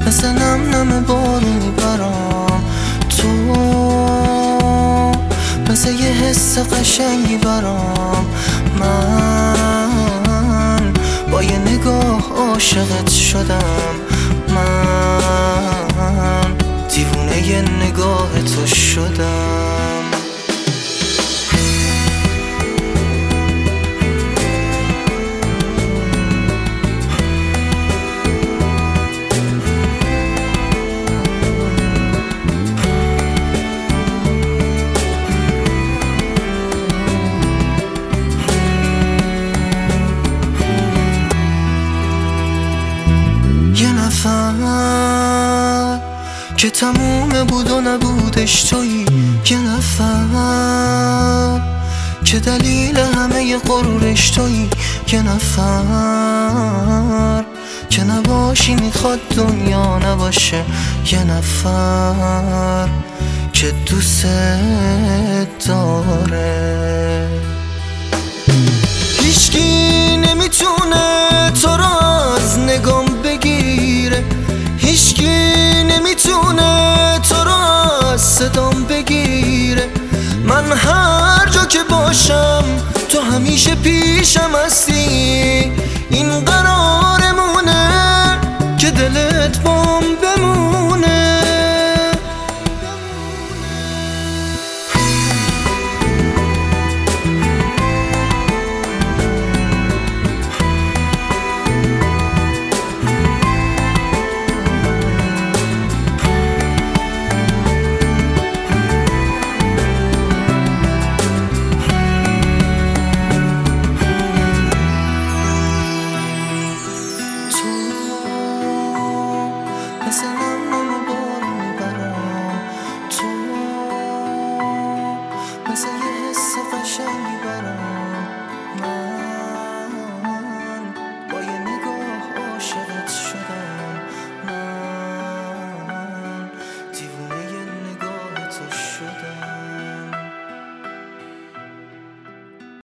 مثل نم نم بارونی برام. تو مثل یه حس قشنگی برام. من با یه نگاه عاشقت شدم. من دیوونه یه نگاه تو شدم. یه نفر که تموم بود و نبودش تویی. یه نفر که دلیل همه غرورش تویی. یه نفر که نباشی میخواد دنیا نباشه. یه نفر که دوست داره. هیچکی نمیتونه تو رو از نگام بگیره. هیچکی نمیتونه تو رو از صدام بگیره. من هر جا که باشم تو همیشه پیشم هستی. این قرارمونه که دلت بام بمونه. مثل نم نم بارونی برام. تو مثل یه حس قشنگی برام. من با یه نگاه عاشقت شدم. من دیوونه یه نگاه تو شدم.